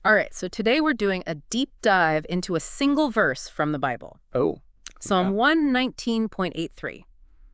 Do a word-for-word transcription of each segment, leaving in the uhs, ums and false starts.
All right, so today we're doing a deep dive into a single verse from the Bible. Oh. Psalm yeah. one nineteen point eight three.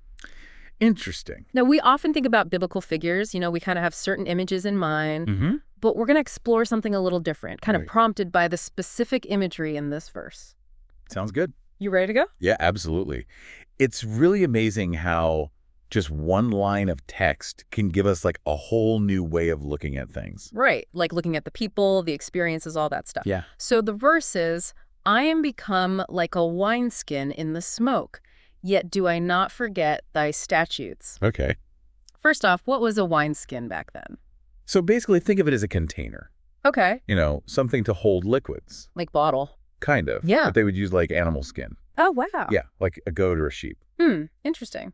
Interesting. Now, we often think about biblical figures. You know, we kind of have certain images in mind, Mm-hmm. but we're going to explore something a little different, kind Right. of prompted by the specific imagery in this verse. Sounds good. You ready to go? Yeah, absolutely. It's really amazing how just one line of text can give us like a whole new way of looking at things. Right, like looking at the people, the experiences, all that stuff. Yeah. So the verse is, I am become like a wineskin in the smoke, yet do I not forget thy statutes. Okay. First off, what was a wineskin back then? So basically think of it as a container, Okay, you know, something to hold liquids, like bottle. kind of. Yeah. But they would use like animal skin. Oh, wow. Yeah, like a goat or a sheep. Hmm, interesting.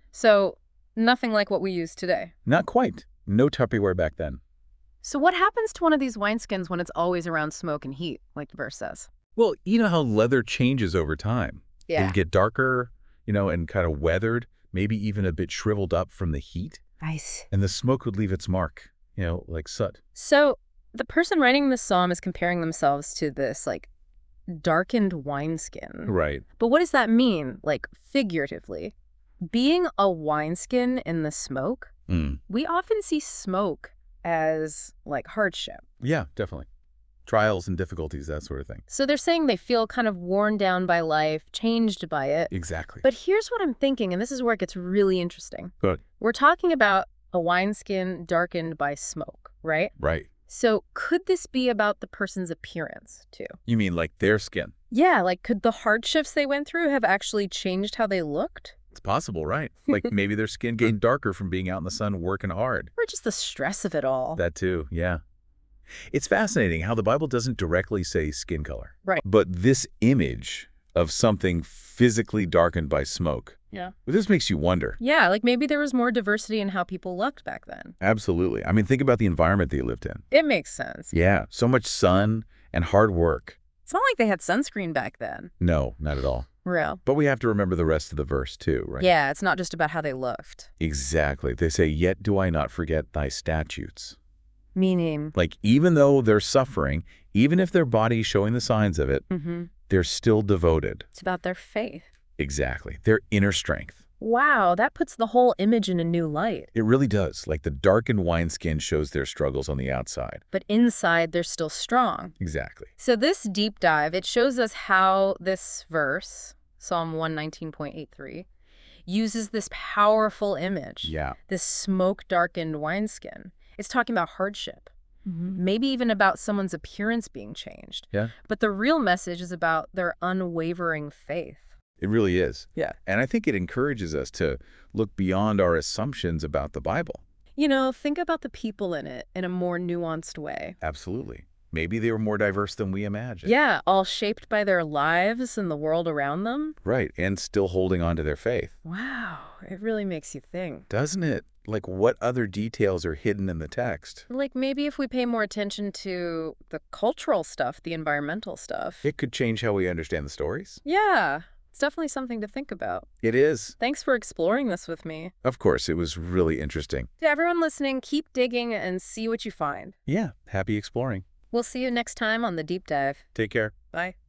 So nothing like what we use today. Not quite. No Tupperware back then. So what happens to one of these wineskins when it's always around smoke and heat, like the verse says? Well, you know how leather changes over time. It'll get darker, you know, and kind of weathered, maybe even a bit shriveled up from the heat. Nice. And the smoke would leave its mark, you know, like soot. So the person writing this psalm is comparing themselves to this, like, darkened wineskin. Right. But what does that mean, like, figuratively? Being a wineskin in the smoke, Mm. we often see smoke as, like, hardship. Yeah, definitely. Trials and difficulties, that sort of thing. So they're saying they feel kind of worn down by life, changed by it. Exactly. But here's what I'm thinking, and this is where it gets really interesting. Good. We're talking about a wineskin darkened by smoke, right? Right. So could this be about the person's appearance, too? You mean like their skin? Yeah, like could the hardships they went through have actually changed how they looked? It's possible, right? Like maybe their skin gained darker from being out in the sun working hard. Or just the stress of it all? That too, yeah. It's fascinating how the Bible doesn't directly say skin color. Right. But this image of something physically darkened by smoke, Yeah. well, this makes you wonder. Yeah, like maybe there was more diversity in how people looked back then. Absolutely. I mean, think about the environment they lived in. It makes sense. Yeah, so much sun and hard work. It's not like they had sunscreen back then. No, not at all. Real. But we have to remember the rest of the verse too, right? Yeah, it's not just about how they looked. Exactly. They say, yet do I not forget thy statutes. Meaning? Like, even though they're suffering, even if their body's showing the signs of it, Mm-hmm. they're still devoted. It's about their faith. Exactly. Their inner strength. Wow, that puts the whole image in a new light. It really does. Like the darkened wineskin shows their struggles on the outside. But inside, they're still strong. Exactly. So this deep dive, it shows us how this verse, Psalm one nineteen point eight three, uses this powerful image, Yeah. this smoke-darkened wineskin. It's talking about hardship, maybe even about someone's appearance being changed. Yeah. But the real message is about their unwavering faith. It really is. Yeah. And I think it encourages us to look beyond our assumptions about the Bible. You know, think about the people in it in a more nuanced way. Absolutely. Maybe they were more diverse than we imagined. Yeah, all shaped by their lives and the world around them. Right. And still holding on to their faith. Wow, it really makes you think. Doesn't it? Like, what other details are hidden in the text? Like maybe if we pay more attention to the cultural stuff, the environmental stuff. It could change how we understand the stories. Yeah, it's definitely something to think about. It is. Thanks for exploring this with me. Of course, it was really interesting. To everyone listening, keep digging and see what you find. Yeah. Happy exploring. We'll see you next time on The Deep Dive. Take care. Bye.